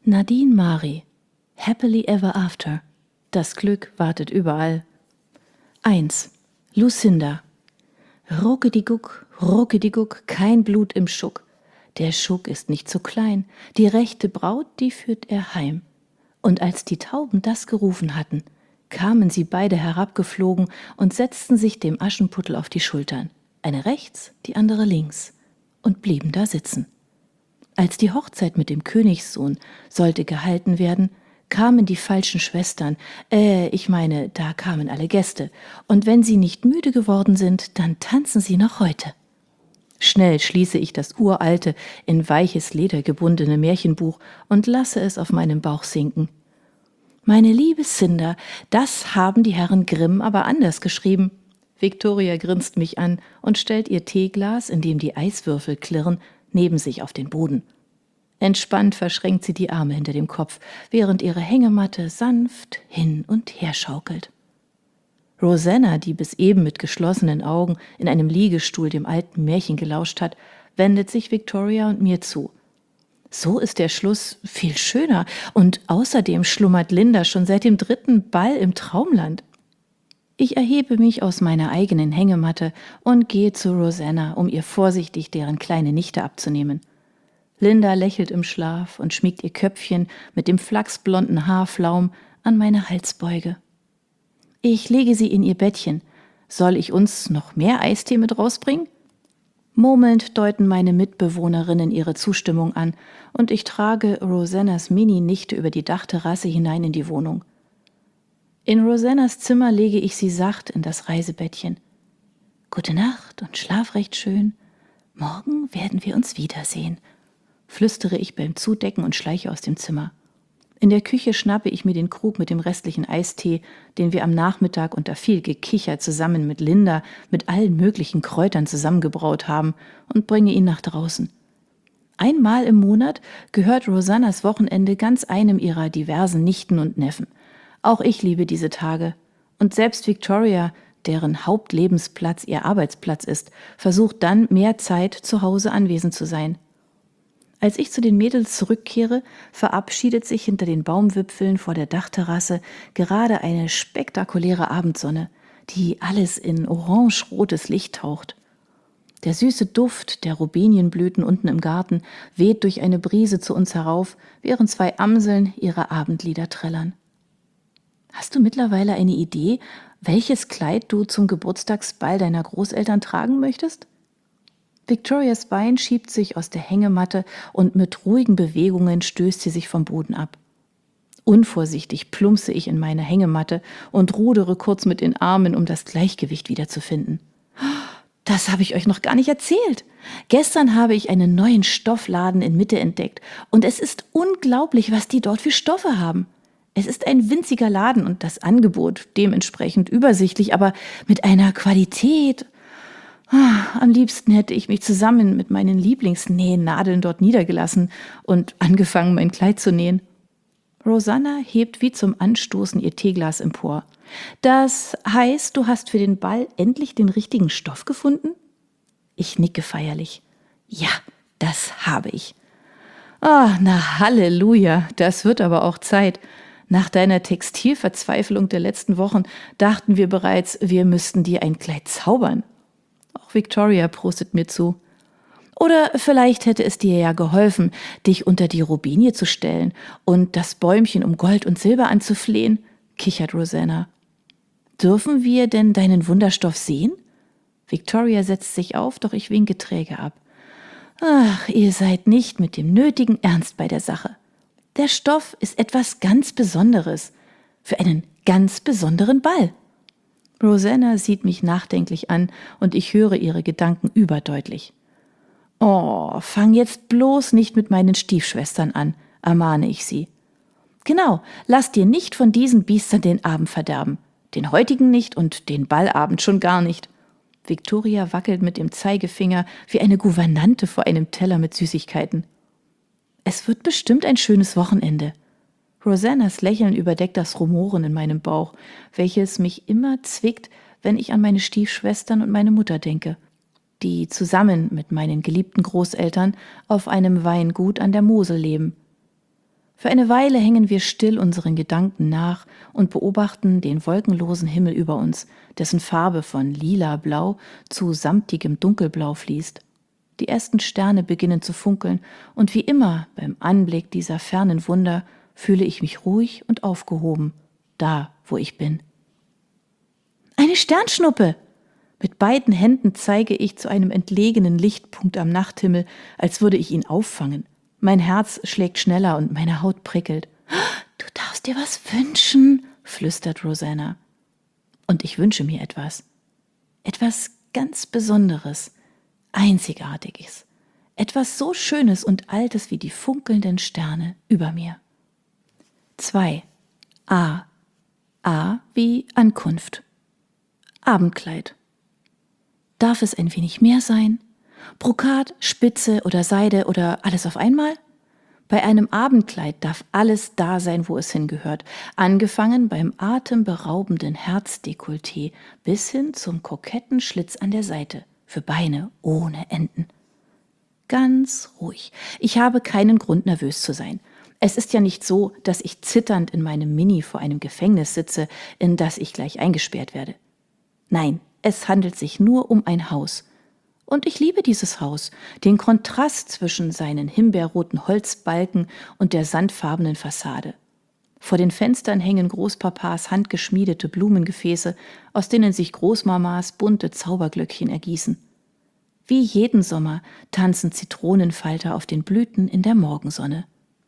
Nadine Mari, Happily Ever After. Das Glück wartet überall. 1. Lucinda. Ruckidiguck, kein Blut im Schuck. Der Schuck ist nicht so klein, die rechte Braut, die führt er heim. Und als die Tauben das gerufen hatten, kamen sie beide herabgeflogen und setzten sich dem Aschenputtel auf die Schultern, eine rechts, die andere links, und blieben da sitzen. Als die Hochzeit mit dem Königssohn sollte gehalten werden, kamen die falschen Schwestern, da kamen alle Gäste, und wenn sie nicht müde geworden sind, dann tanzen sie noch heute. Schnell schließe ich das uralte, in weiches Leder gebundene Märchenbuch und lasse es auf meinem Bauch sinken. Meine liebe Cinda, das haben die Herren Grimm aber anders geschrieben. Victoria grinst mich an und stellt ihr Teeglas, in dem die Eiswürfel klirren, neben sich auf den Boden. Entspannt verschränkt sie die Arme hinter dem Kopf, während ihre Hängematte sanft hin und her schaukelt. Rosanna, die bis eben mit geschlossenen Augen in einem Liegestuhl dem alten Märchen gelauscht hat, wendet sich Victoria und mir zu. So ist der Schluss viel schöner, und außerdem schlummert Linda schon seit dem 3. Ball im Traumland. Ich erhebe mich aus meiner eigenen Hängematte und gehe zu Rosanna, um ihr vorsichtig deren kleine Nichte abzunehmen. Linda lächelt im Schlaf und schmiegt ihr Köpfchen mit dem flachsblonden Haarflaum an meine Halsbeuge. Ich lege sie in ihr Bettchen. Soll ich uns noch mehr Eistee mit rausbringen? Murmelnd deuten meine Mitbewohnerinnen ihre Zustimmung an, und ich trage Rosannas Mini-Nichte über die Dachterrasse hinein in die Wohnung. In Rosannas Zimmer lege ich sie sacht in das Reisebettchen. Gute Nacht und schlaf recht schön. Morgen werden wir uns wiedersehen, flüstere ich beim Zudecken und schleiche aus dem Zimmer. In der Küche schnappe ich mir den Krug mit dem restlichen Eistee, den wir am Nachmittag unter viel Gekicher zusammen mit Linda mit allen möglichen Kräutern zusammengebraut haben, und bringe ihn nach draußen. Einmal im Monat gehört Rosannas Wochenende ganz einem ihrer diversen Nichten und Neffen. Auch ich liebe diese Tage. Und selbst Victoria, deren Hauptlebensplatz ihr Arbeitsplatz ist, versucht dann, mehr Zeit zu Hause anwesend zu sein. Als ich zu den Mädels zurückkehre, verabschiedet sich hinter den Baumwipfeln vor der Dachterrasse gerade eine spektakuläre Abendsonne, die alles in orange-rotes Licht taucht. Der süße Duft der Robenienblüten unten im Garten weht durch eine Brise zu uns herauf, während 2 Amseln ihre Abendlieder trällern. Hast du mittlerweile eine Idee, welches Kleid du zum Geburtstagsball deiner Großeltern tragen möchtest? Victorias Bein schiebt sich aus der Hängematte und mit ruhigen Bewegungen stößt sie sich vom Boden ab. Unvorsichtig plumpse ich in meine Hängematte und rudere kurz mit den Armen, um das Gleichgewicht wiederzufinden. Das habe ich euch noch gar nicht erzählt. Gestern habe ich einen neuen Stoffladen in Mitte entdeckt, und es ist unglaublich, was die dort für Stoffe haben. Es ist ein winziger Laden und das Angebot dementsprechend übersichtlich, aber mit einer Qualität. Am liebsten hätte ich mich zusammen mit meinen Lieblingsnähnadeln dort niedergelassen und angefangen, mein Kleid zu nähen. Rosanna hebt wie zum Anstoßen ihr Teeglas empor. Das heißt, du hast für den Ball endlich den richtigen Stoff gefunden? Ich nicke feierlich. Ja, das habe ich. Na Halleluja, das wird aber auch Zeit. Nach deiner Textilverzweiflung der letzten Wochen dachten wir bereits, wir müssten dir ein Kleid zaubern. Auch Victoria prostet mir zu. Oder vielleicht hätte es dir ja geholfen, dich unter die Robinie zu stellen und das Bäumchen um Gold und Silber anzuflehen, kichert Rosanna. Dürfen wir denn deinen Wunderstoff sehen? Victoria setzt sich auf, doch ich winke träge ab. Ach, ihr seid nicht mit dem nötigen Ernst bei der Sache. Der Stoff ist etwas ganz Besonderes, für einen ganz besonderen Ball. Rosanna sieht mich nachdenklich an und ich höre ihre Gedanken überdeutlich. Oh, fang jetzt bloß nicht mit meinen Stiefschwestern an, ermahne ich sie. Genau, lass dir nicht von diesen Biestern den Abend verderben. Den heutigen nicht und den Ballabend schon gar nicht. Victoria wackelt mit dem Zeigefinger wie eine Gouvernante vor einem Teller mit Süßigkeiten. Es wird bestimmt ein schönes Wochenende. Rosannas Lächeln überdeckt das Rumoren in meinem Bauch, welches mich immer zwickt, wenn ich an meine Stiefschwestern und meine Mutter denke, die zusammen mit meinen geliebten Großeltern auf einem Weingut an der Mosel leben. Für eine Weile hängen wir still unseren Gedanken nach und beobachten den wolkenlosen Himmel über uns, dessen Farbe von lila-blau zu samtigem Dunkelblau fließt. Die ersten Sterne beginnen zu funkeln, und wie immer beim Anblick dieser fernen Wunder fühle ich mich ruhig und aufgehoben, da, wo ich bin. Eine Sternschnuppe! Mit beiden Händen zeige ich zu einem entlegenen Lichtpunkt am Nachthimmel, als würde ich ihn auffangen. Mein Herz schlägt schneller und meine Haut prickelt. »Du darfst dir was wünschen«, flüstert Rosanna. Und ich wünsche mir etwas. Etwas ganz Besonderes, Einzigartiges. Etwas so Schönes und Altes wie die funkelnden Sterne über mir. 2. A. A wie Ankunft. Abendkleid. Darf es ein wenig mehr sein? Brokat, Spitze oder Seide oder alles auf einmal? Bei einem Abendkleid darf alles da sein, wo es hingehört, angefangen beim atemberaubenden Herzdekolleté bis hin zum koketten Schlitz an der Seite, für Beine ohne Enden. Ganz ruhig. Ich habe keinen Grund, nervös zu sein. Es ist ja nicht so, dass ich zitternd in meinem Mini vor einem Gefängnis sitze, in das ich gleich eingesperrt werde. Nein, es handelt sich nur um ein Haus. Und ich liebe dieses Haus, den Kontrast zwischen seinen himbeerroten Holzbalken und der sandfarbenen Fassade. Vor den Fenstern hängen Großpapas handgeschmiedete Blumengefäße, aus denen sich Großmamas bunte Zauberglöckchen ergießen. Wie jeden Sommer tanzen Zitronenfalter auf den Blüten in der Morgensonne.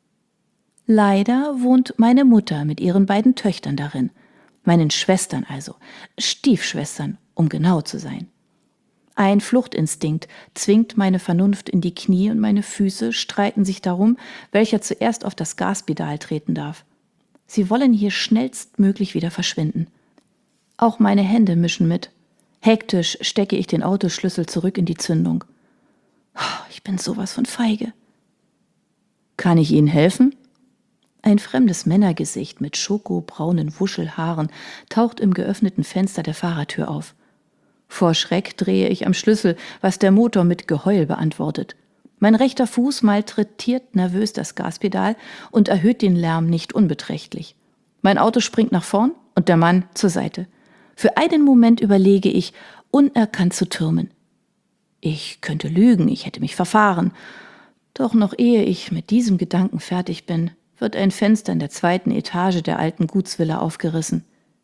Leider wohnt meine Mutter mit ihren beiden Töchtern darin, meinen Schwestern also, Stiefschwestern, um genau zu sein. Ein Fluchtinstinkt zwingt meine Vernunft in die Knie und meine Füße streiten sich darum, welcher zuerst auf das Gaspedal treten darf. Sie wollen hier schnellstmöglich wieder verschwinden. Auch meine Hände mischen mit. Hektisch stecke ich den Autoschlüssel zurück in die Zündung. Ich bin sowas von feige. Kann ich Ihnen helfen? Ein fremdes Männergesicht mit schokobraunen Wuschelhaaren taucht im geöffneten Fenster der Fahrertür auf. Vor Schreck drehe ich am Schlüssel, was der Motor mit Geheul beantwortet. Mein rechter Fuß malträtiert nervös das Gaspedal und erhöht den Lärm nicht unbeträchtlich. Mein Auto springt nach vorn und der Mann zur Seite. Für einen Moment überlege ich, unerkannt zu türmen. Ich könnte lügen, ich hätte mich verfahren. Doch noch ehe ich mit diesem Gedanken fertig bin, wird ein Fenster in der 2. Etage der alten Gutsvilla aufgerissen.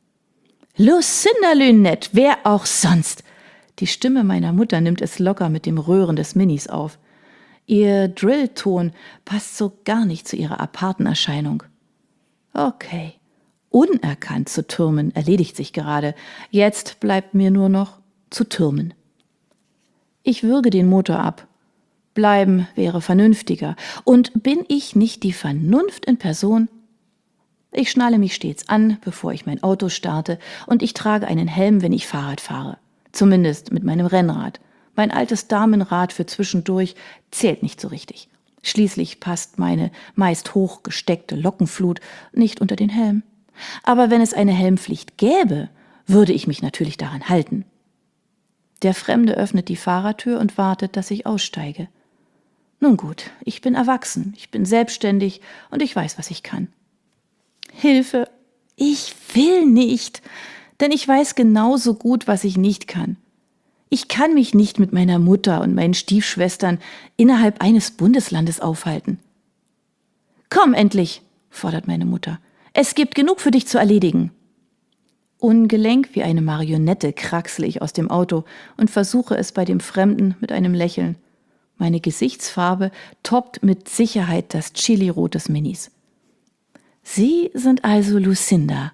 »Lucinda Lynette, wer auch sonst!« Die Stimme meiner Mutter nimmt es locker mit dem Röhren des Minis auf. Ihr Drillton passt so gar nicht zu ihrer aparten Erscheinung. Okay, unerkannt zu türmen erledigt sich gerade. Jetzt bleibt mir nur noch zu türmen. Ich würge den Motor ab. Bleiben wäre vernünftiger. Und bin ich nicht die Vernunft in Person? Ich schnalle mich stets an, bevor ich mein Auto starte, und ich trage einen Helm, wenn ich Fahrrad fahre. Zumindest mit meinem Rennrad. Mein altes Damenrad für zwischendurch zählt nicht so richtig. Schließlich passt meine meist hochgesteckte Lockenflut nicht unter den Helm. Aber wenn es eine Helmpflicht gäbe, würde ich mich natürlich daran halten. Der Fremde öffnet die Fahrertür und wartet, dass ich aussteige. Nun gut, ich bin erwachsen, ich bin selbstständig und ich weiß, was ich kann. Hilfe! Ich will nicht, denn ich weiß genauso gut, was ich nicht kann. Ich kann mich nicht mit meiner Mutter und meinen Stiefschwestern innerhalb eines Bundeslandes aufhalten. »Komm endlich«, fordert meine Mutter. »Es gibt genug für dich zu erledigen.« Ungelenk wie eine Marionette kraxle ich aus dem Auto und versuche es bei dem Fremden mit einem Lächeln. Meine Gesichtsfarbe toppt mit Sicherheit das Chilirot des Minis. »Sie sind also Lucinda.«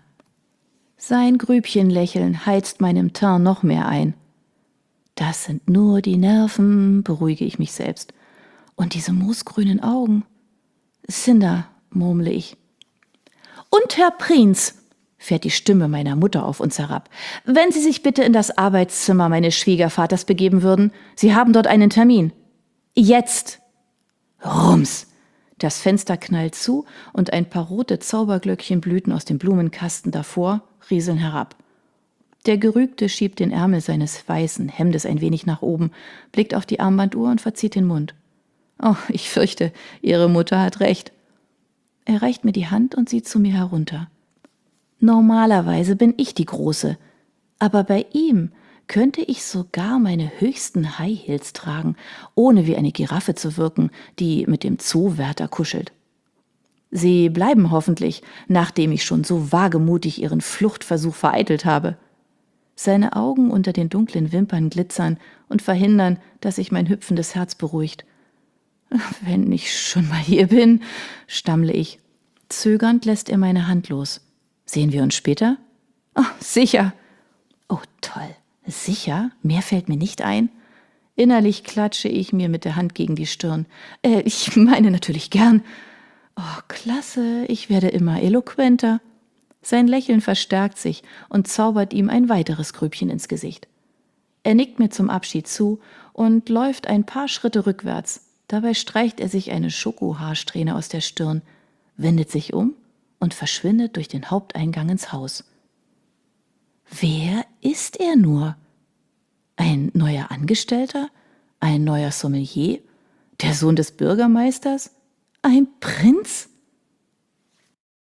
Sein Grübchenlächeln heizt meinem Teint noch mehr ein. »Das sind nur die Nerven«, beruhige ich mich selbst. »Und diese moosgrünen Augen.« »Cinda«, murmle ich. »Und Herr Prinz«, fährt die Stimme meiner Mutter auf uns herab, »wenn Sie sich bitte in das Arbeitszimmer meines Schwiegervaters begeben würden. Sie haben dort einen Termin. Jetzt!« Rums! Das Fenster knallt zu und ein paar rote Zauberglöckchenblüten aus dem Blumenkasten davor rieseln herab. Der Gerügte schiebt den Ärmel seines weißen Hemdes ein wenig nach oben, blickt auf die Armbanduhr und verzieht den Mund. »Oh, ich fürchte, Ihre Mutter hat recht.« Er reicht mir die Hand und sieht zu mir herunter. Normalerweise bin ich die Große, aber bei ihm könnte ich sogar meine höchsten High Heels tragen, ohne wie eine Giraffe zu wirken, die mit dem Zoowärter kuschelt. Sie bleiben hoffentlich, nachdem ich schon so wagemutig Ihren Fluchtversuch vereitelt habe. Seine Augen unter den dunklen Wimpern glitzern und verhindern, dass sich mein hüpfendes Herz beruhigt. »Wenn ich schon mal hier bin«, stammle ich. Zögernd lässt er meine Hand los. »Sehen wir uns später?« »Oh, sicher.« »Oh, toll. Sicher? Mehr fällt mir nicht ein.« Innerlich klatsche ich mir mit der Hand gegen die Stirn. Ich meine natürlich gern. »Oh, klasse, ich werde immer eloquenter.« Sein Lächeln verstärkt sich und zaubert ihm ein weiteres Grübchen ins Gesicht. Er nickt mir zum Abschied zu und läuft ein paar Schritte rückwärts. Dabei streicht er sich eine Schokohaarsträhne aus der Stirn, wendet sich um und verschwindet durch den Haupteingang ins Haus. Wer ist er nur? Ein neuer Angestellter? Ein neuer Sommelier? Der Sohn des Bürgermeisters? Ein Prinz?